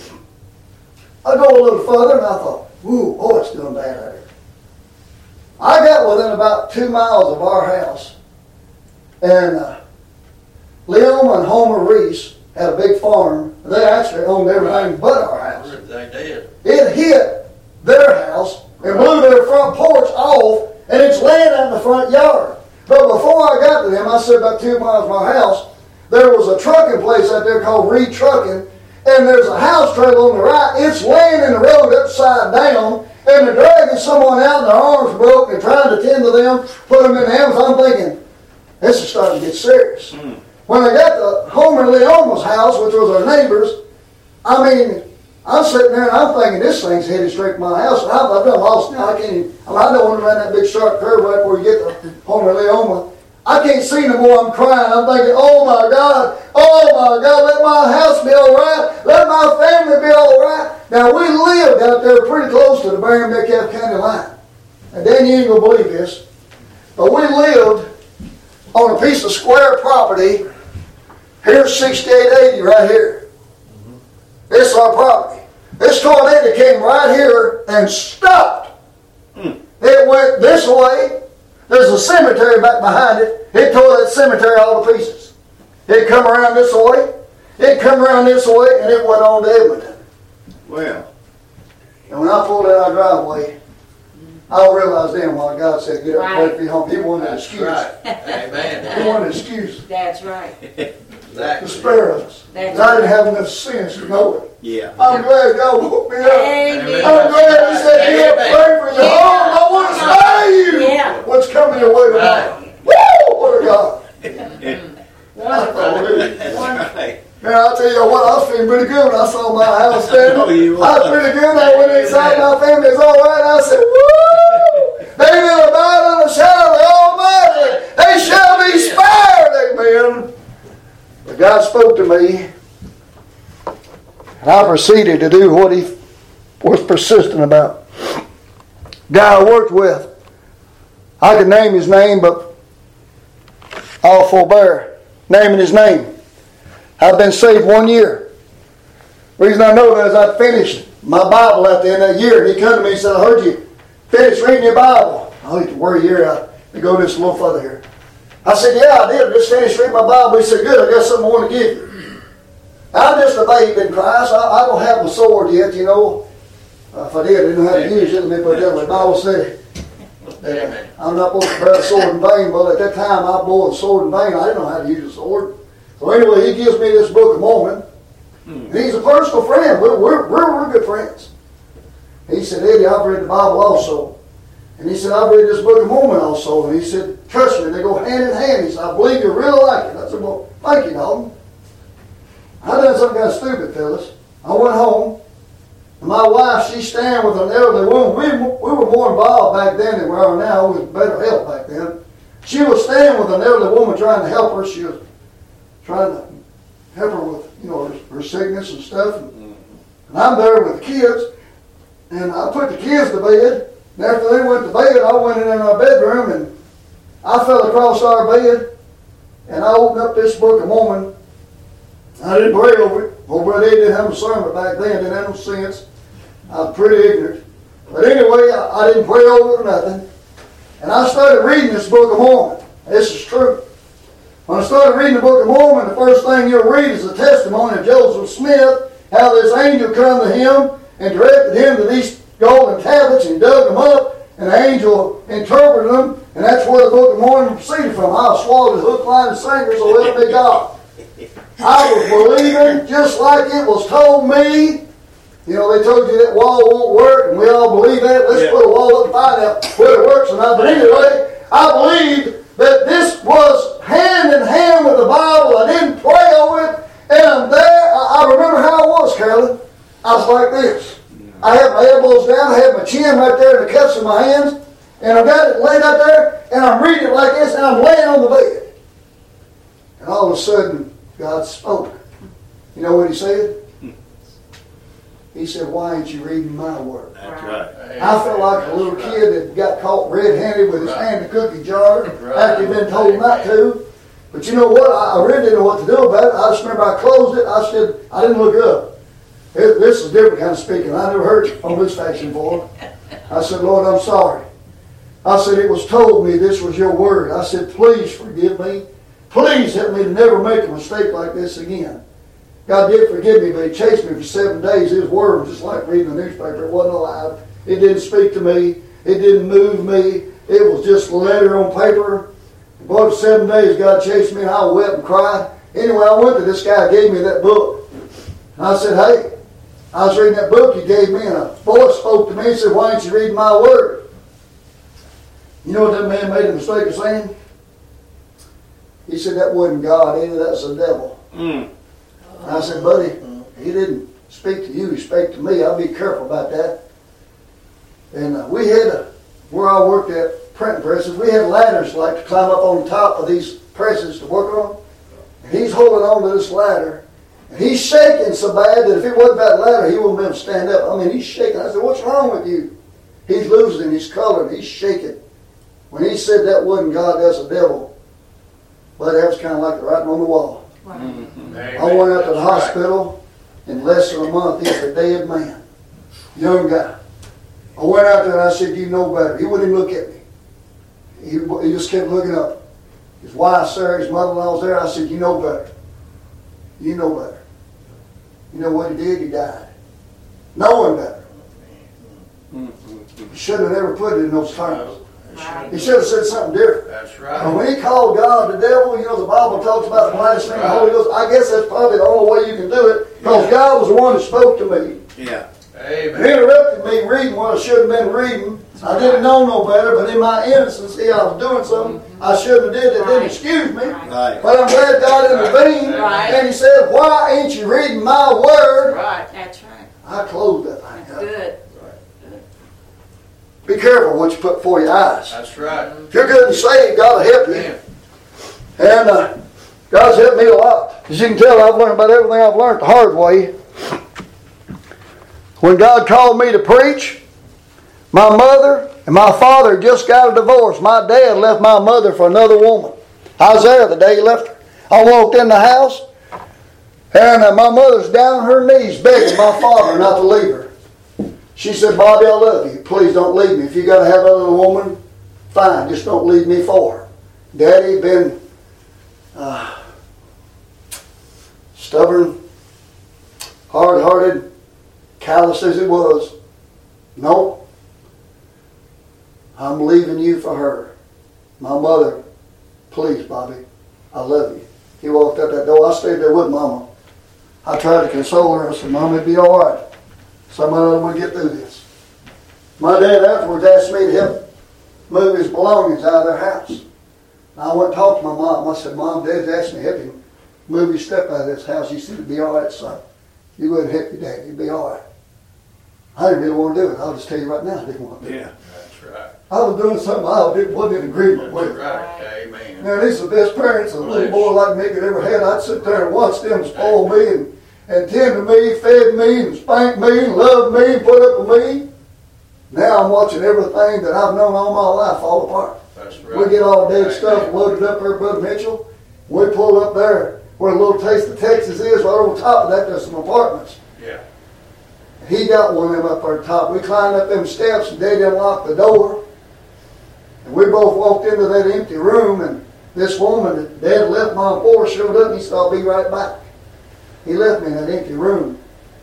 I go a little further, and I thought, ooh, oh, it's doing bad out here. I got within about two miles of our house, and uh, Leoma and Homer Reese had a big farm. They actually owned everything but our house. They did. It hit their house and blew their front porch off, and it's laying out in the front yard. But before I got to them, I said about two miles from our house, there was a trucking place out there called Reed Trucking, and there's a house trailer on the right. It's laying in the road upside down, and they're dragging someone out, and their arms broke, and trying to tend to them, put them in the ambulance. I'm thinking, this is starting to get serious. Mm. When I got to Homer and Leoma's house, which was our neighbors, I mean, I'm sitting there and I'm thinking, this thing's headed straight to my house. And I've, I've done lost now. I can't even, I, mean, I don't want to run that big sharp curve right before you get to Homer and Leoma. I can't see no more. I'm crying. I'm thinking, oh my God, oh my God, let my house be all right. Let my family be all right. Now, we lived out there pretty close to the Barron-Metcalfe County line. And Dan, you ain't going to believe this, but we lived on a piece of square property. Here's sixty-eight eighty right here. This is our property. This tornado came right here and stopped. Mm. It went this way. There's a cemetery back behind it. It tore that cemetery all to pieces. It come around this way. It come around this way, and it went on to Edmonton. Well. And when I pulled out our driveway, I realized then why God said, get up Right. and be home. He wanted an That's excuse. right. Amen. He wanted an excuse That's right. to Exactly. spare us. That's Because I didn't have enough sense to know it. Yeah. I'm glad God woke me up. Amen. I'm glad He said, get up, pray for your Yeah. home. I want to spare you Yeah. what's coming your way tomorrow. Woo! What a God. Wonderful. Wonderful. Man, I'll tell you what, I was feeling pretty good when I saw my house standing. Oh, you I was were. pretty good. I went inside, my family was all right. I said, woo! They that abide under the shadow of the Almighty, they shall be spared. Amen. But God spoke to me, and I proceeded to do what He was persistent about. Guy I worked with, I could name his name, but I'll forbear naming his name. I've been saved one year. The reason I know that is I finished my Bible at the end of that year. And he come to me and said, I heard you finish reading your Bible. I need to worry a year out to go just a little further here. I said, yeah, I did. I just finished reading my Bible. He said, good, I got something I want to give you. I'm just a babe in Christ. I, I don't have a sword yet, you know. Uh, if I did, I didn't know how to use it. Let me put it that way. The Bible said, Amen. I'm not supposed to bear a sword in vain, but at that time I bore a sword in vain. I didn't know how to use a sword. So anyway, he gives me this Book of Mormon. Hmm. And he's a personal friend. We're, we're, we're, we're good friends. He said, Eddie, I've read the Bible also. And he said, I've read this Book of Mormon also. And he said, trust me, they go hand in hand. He said, I believe you really like it. I said, well, thank you, Dalton. I done something kind of stupid, fellas. I went home. And my wife, she's staying with an elderly woman. We, we were more involved back then than we are now. We was better help back then. She was staying with an elderly woman trying to help her. She was trying to help her with, you know, her, her sickness and stuff. And, and I'm there with the kids. And I put the kids to bed. And after they went to bed, I went in our bedroom and I fell across our bed. And I opened up this Book of Mormon. I didn't pray over it. Old Brother Ed didn't have a sermon back then. Didn't have no sense. I was pretty ignorant. But anyway, I, I didn't pray over it or nothing. And I started reading this Book of Mormon. This is true. When I started reading the Book of Mormon, the first thing you'll read is the testimony of Joseph Smith, how this angel come to him and directed him to these golden tablets and dug them up, and the angel interpreted them, and that's where the Book of Mormon proceeded from. I swallowed his hook, line, and sinker, so help me God. I was believing just like it was told me. You know, they told you that wall won't work, and we all believe that. Let's yeah. put a wall up and find out whether it works or not. But anyway, I believed that this was hand in hand with the Bible. I didn't pray over it. And there, I remember how I was, Carolyn. I was like this. I had my elbows down. I had my chin right there in the cuffs of my hands. And I've got it laid out there. And I'm reading it like this. And I'm laying on the bed. And all of a sudden, God spoke. You know what he said? He said, why ain't you reading my word? That's right. I felt like a little kid that got caught red-handed with his right. hand in the cookie jar right. after he'd been told not to. But you know what? I, I really didn't know what to do about it. I just remember I closed it. I said, I didn't look up. It, this is a different kind of speaking. I never heard it on this fashion before. I said, Lord, I'm sorry. I said, it was told me this was your word. I said, please forgive me. Please help me to never make a mistake like this again. God did forgive me, but he chased me for seven days. His word was just like reading the newspaper. It wasn't alive. It didn't speak to me. It didn't move me. It was just a letter on paper. But for seven days, God chased me, and I wept and cried. Anyway, I went to this guy who gave me that book. And I said, hey, I was reading that book you gave me, and a voice spoke to me and said, why ain't you reading my word? You know what that man made a mistake of saying? He said, that wasn't God, either. That's the devil. Mm. And I said, buddy, he didn't speak to you, he spoke to me. I'll be careful about that. And uh, we had, a, where I worked at printing presses, we had ladders like to climb up on top of these presses to work on. And he's holding on to this ladder. And he's shaking so bad that if it wasn't that ladder, he wouldn't be able to stand up. I mean, he's shaking. I said, what's wrong with you? He's losing his color. He's shaking. When he said that wasn't God, that's the devil. But that was kind of like the writing on the wall. Wow. Mm-hmm. I went out to the That's hospital. Right. In less than a month, he's a dead man. Young guy. I went out there and I said, you know better. He wouldn't even look at me. He, he just kept looking up. His wife's there, his mother-in-law's there. I said, you know better. You know better. You know what he did? He died. Knowing better. Mm-hmm. He shouldn't have never put it in those terms. Right. He should have said something different. That's right. And when he called God the devil, you know, the Bible talks about the blasphemy of the Holy Ghost. I guess that's probably the only way you can do it, because yeah. God was the one that spoke to me. Yeah. Amen. He interrupted me reading what I should have been reading. I didn't know no better, but in my innocence, I was doing something I shouldn't have did that right. didn't excuse me. Right. But I'm glad God intervened. Right. And he said, why ain't you reading my word? Right. That's right. I closed that thing up. Good. Be careful what you put before your eyes. That's right. If you're good and saved, God will help you. Amen. And uh, God's helped me a lot. As you can tell, I've learned about everything I've learned the hard way. When God called me to preach, my mother and my father just got a divorce. My dad left my mother for another woman. I was there the day he left her. I walked in the house, and uh, my mother's down on her knees begging my father not to leave her. She said, Bobby, I love you. Please don't leave me. If you got to have another woman, fine. Just don't leave me for her. Daddy been uh, stubborn, hard-hearted, callous as it was. No. I'm leaving you for her. My mother, please, Bobby, I love you. He walked out that door. I stayed there with Mama. I tried to console her. I said, Mama, it'd be all right. Somebody will get through this. My dad afterwards asked me to help move his belongings out of their house. And I went and talked to my mom. I said, Mom, Dad's asked me to help him move his stuff out of this house. He said, it'd be all right, son. You go ahead and help your dad. It'd be all right. I didn't really want to do it. I'll just tell you right now I didn't want to do it. Yeah, that's right. I was doing something I didn't, wasn't in agreement That's with. right. Amen. Now, these are the best parents a little boy like me could ever have. I'd sit there and watch them spoil me and and tend to me, fed me, and spanked me, and loved me, and put up with me. Now I'm watching everything that I've known all my life fall apart. That's right. We get all the dead Right. stuff loaded up there, Brother Mitchell. We pull up there where a little taste of Texas is. Right over top of that, there's some apartments. Yeah. He got one of them up there top. We climbed up them steps, and Daddy unlocked the door. And we both walked into that empty room, and this woman that Dad left Mom for showed up and he said, I'll be right back. He left me in that empty room.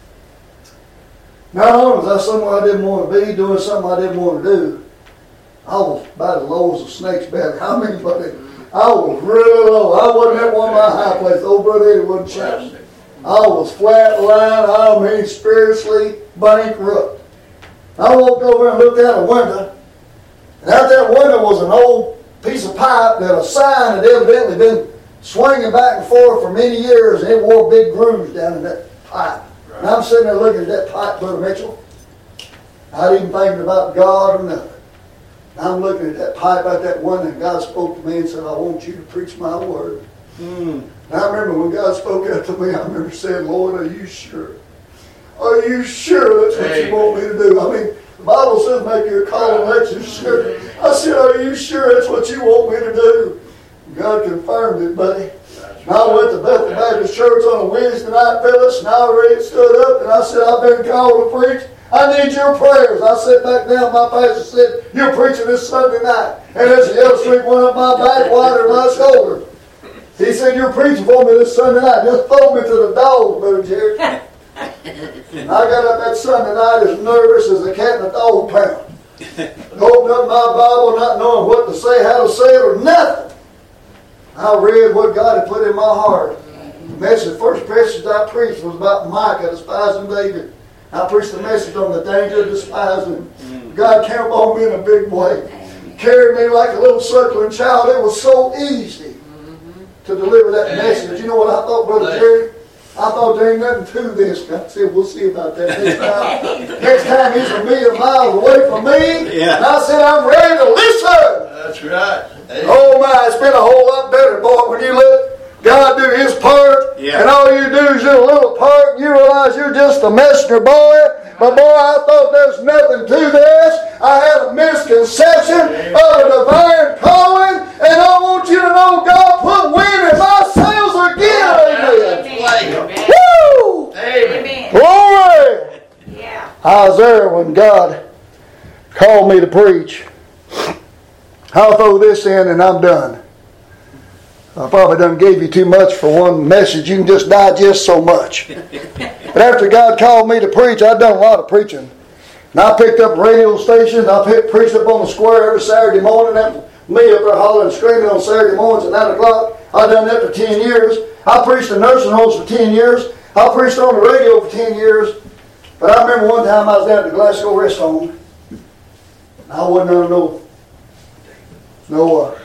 Not only was I somewhere I didn't want to be, doing something I didn't want to do, I was about as low as a snake's belly. How many, buddy? I was really low. I wasn't at one of my high places. Old Brother Eddie wasn't shouting. I was flat line, I mean spiritually bankrupt. I walked over and looked out a window, and out that window was an old piece of pipe that a sign had evidently been swinging back and forth for many years, and it wore big grooves down in that pipe. And I'm sitting there looking at that pipe, Brother Mitchell. Not even thinking about God or nothing. I'm looking at that pipe out that window, and God spoke to me and said, I want you to preach my word. Mm. And I remember when God spoke out to me, I remember saying, Lord, are you sure? Are you sure that's what you want me to do? I mean, the Bible says make your call and let you sure. I said, are you sure that's what you want me to do? God confirmed it, buddy. And I went to Bethel Baptist Church on a Wednesday night, Phyllis, and I already stood up and I said, I've been called to preach. I need your prayers. I sat back down. My pastor said, you're preaching this Sunday night. And as the yellow streak went up my back, wider than my shoulder. He said, you're preaching for me this Sunday night. Just throw me to the dogs, Brother Jerry. And I got up that Sunday night as nervous as a cat in a dog pound. Opened up my Bible not knowing what to say, how to say it, or nothing. I read what God had put in my heart. The message, the first message I preached was about Micah despising David. I preached the message on the danger of despising. God came on me in a big way. Carried me like a little suckling child. It was so easy to deliver that message. You know what I thought, Brother Jerry? I thought there ain't nothing to this. God said, we'll see about that next time. Next time he's a million miles away from me. Yeah. And I said, I'm ready to listen. That's right. Hey. Oh my, it's been a whole lot better, boy, when you let God do his part, yeah. And all you do is your little part, and you realize you're just a messenger, boy. But boy, I thought there's nothing to this. I had a misconception Amen. Of a divine calling, and I want you to know God put wind in my sails again. Amen. Amen. Woo! Amen. Glory! Yeah. I was there when God called me to preach. I'll throw this in and I'm done. I probably done gave you too much for one message. You can just digest so much. But after God called me to preach, I'd done a lot of preaching. And I picked up radio stations. I picked, preached up on the square every Saturday morning. That was me up there hollering and screaming on Saturday mornings at nine o'clock. I'd done that for ten years. I preached in nursing homes for ten years. I preached on the radio for ten years. But I remember one time I was down at the Glasgow Rest Home. I wasn't under no, no, uh,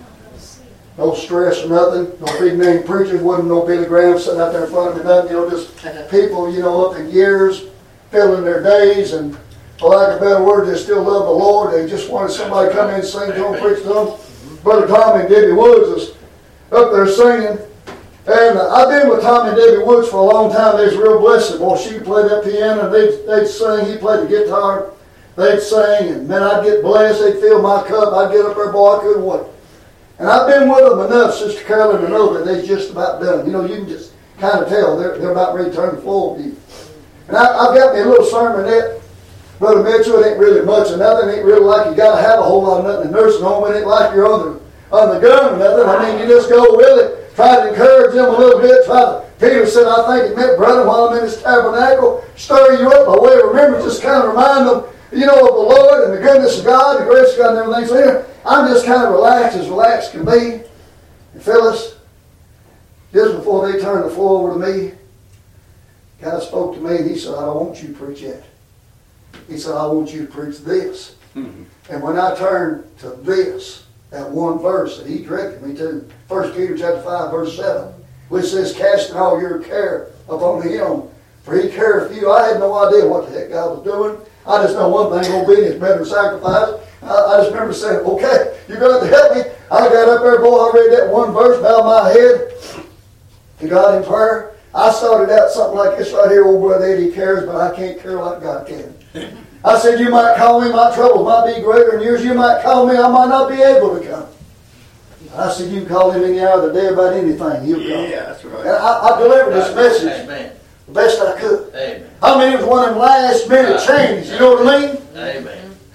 no stress or nothing. No big name preachers. Wasn't no Billy Graham sitting out there in front of me. Nothing. You know, just people, you know, up in years, filling their days, and for lack of a better word, they still love the Lord. They just wanted somebody to come in and sing to them, preach to them. Brother Tommy and Debbie Woods was up there singing. And uh, I've been with Tommy and Debbie Woods for a long time. They was real blessed. Boy, she played that piano, and they'd, they'd sing. He played the guitar. They'd sing, and man, I'd get blessed. They'd fill my cup. I'd get up there, boy, I couldn't wait. And I've been with them enough, Sister Carolyn, to know that they're just about done. You know, you can just kind of tell they're, they're about ready to turn the floor with you. And I, I've got me a little sermonette. Brother Mitchell, it ain't really much of nothing. It ain't really like you got to have a whole lot of nothing in nursing home. It ain't like you're on the, on the gun or nothing. I mean, you just go with it. Try to encourage them a little bit. Try to, Peter said, I think it meant, brother, while I'm in this tabernacle, stir you up by way of remembrance. Just kind of remind them, you know, of the Lord and the goodness of God, the grace of God and everything. So here, I'm just kind of relaxed, as relaxed can be. And Phyllis, just before they turned the floor over to me, God spoke to me and he said, I don't want you to preach yet. He said, I want you to preach this. Mm-hmm. And when I turned to this, that one verse that he directed me to, First Peter chapter five, verse seven, which says, casting all your care upon him, for he careth for you. I had no idea what the heck God was doing. I just know one thing, obedience is better than sacrifice. I, I just remember saying, okay, you're going to help me. I got up there, boy, I read that one verse, bowed my head to God in prayer. I started out something like this right here, old brother Eddie cares, but I can't care like God can. I said, you might call me, my troubles might be greater than yours. You might call me, I might not be able to come. I said, you can call him any hour of the day about anything. He'll come. Yeah, that's right. And I, I delivered this message Amen. the best I could. Amen. I mean, it was one of them last minute changes. You know what I mean? Amen. And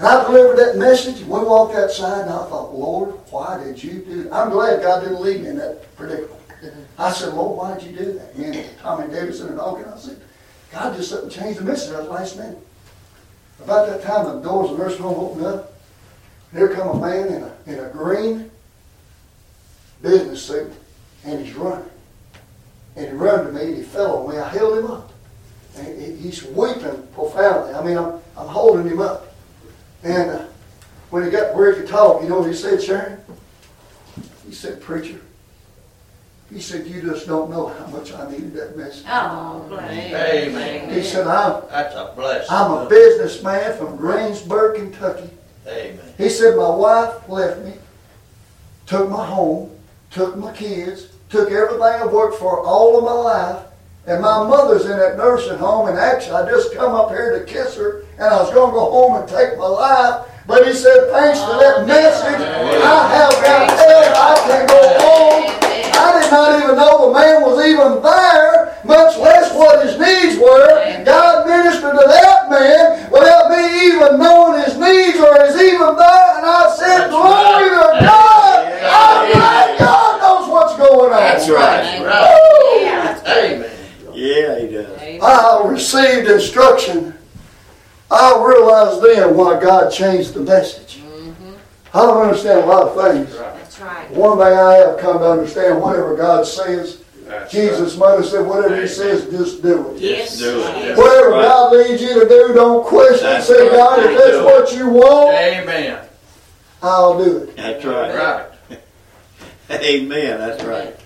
And I delivered that message. We walked outside, and I thought, Lord, why did you do that? I'm glad God didn't leave me in that predicament. I said, Lord, why did you do that? Me and Tommy Davidson and Hogan, I said, God just up and changed the message. I was last minute. About that time, the doors of the nursing home opened up. And here come a man in a, in a green business suit, and he's running. And he ran to me, and he fell on me. I held him up. And he, he's weeping profoundly. I mean, I'm, I'm holding him up. And uh, when he got where he could talk, you know what he said, Sharon? He said, preacher, he said, you just don't know how much I needed that message. Oh, bless. Amen. He said, I'm, That's a blessing. I'm a businessman from Greensburg, Kentucky. Amen. He said, my wife left me, took my home, took my kids, took everything I've worked for all of my life, and my mother's in that nursing home, and actually I just come up here to kiss her, and I was going to go home and take my life. But he said, thanks to that message, I have got help. I can go home. I did not even know the man was even there, much less what his needs were. God ministered to that man without me even knowing his needs or he's even there. And I said, glory to God. I'm glad God knows what's going on. That's right. That's right. Amen. Yeah, he does. I received instruction. I realized then why God changed the message. I don't understand a lot of things. That's right. One thing I have come to understand, whatever God says, That's Jesus might have said, whatever he says, just do it. Yes. Do it. Yes. Whatever Right. God leads you to do, don't question. That's Say, right. God, if that's Do it. what you want, Amen. I'll do it. That's right. Right. Amen. That's right.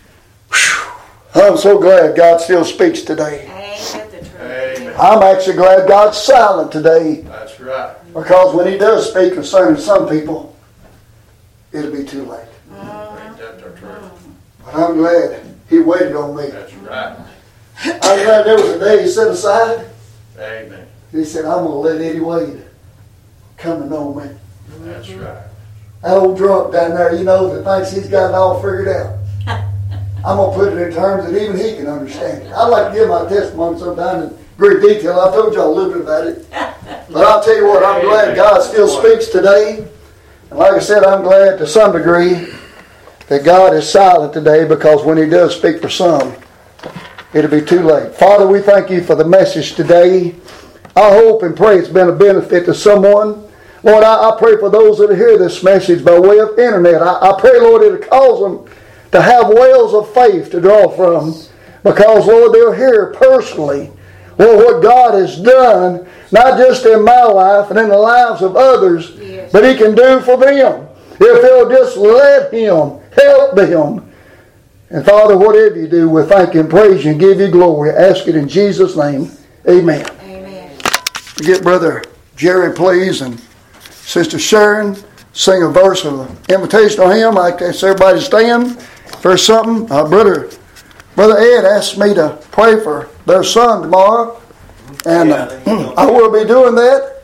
I'm so glad God still speaks today. Ain't that the truth? Amen. I'm actually glad God's silent today, That's right. because when he does speak concerning some people, it'll be too late. Ain't that the truth? But I'm glad he waited on me. That's right. I'm glad there was a day he set aside. Amen. He said, I'm going to let Eddie Wade come to know me. That's right. That old drunk down there, you know, that thinks he's got it all figured out. I'm going to put it in terms that even he can understand it. I'd like to give my testimony sometime in great detail. I told y'all a little bit about it. But I'll tell you what, I'm glad God still speaks today. And like I said, I'm glad to some degree that God is silent today, because when he does speak for some, it'll be too late. Father, we thank you for the message today. I hope and pray it's been a benefit to someone. Lord, I, I pray for those that hear this message by way of internet. I, I pray, Lord, it'll cause them to have wells of faith to draw from, because, Lord, they'll hear personally, Lord, what God has done, not just in my life and in the lives of others, Yes. but he can do for them if they'll just let him help them. And Father, whatever you do, we'll thank you and praise you and give you glory. Ask it in Jesus' name. Amen. Amen. Get Brother Jerry, please, and Sister Sharon sing a verse of an invitational hymn. I ask everybody to stand for something. Uh, Brother Brother Ed asked me to pray for their son tomorrow, and uh, I will be doing that.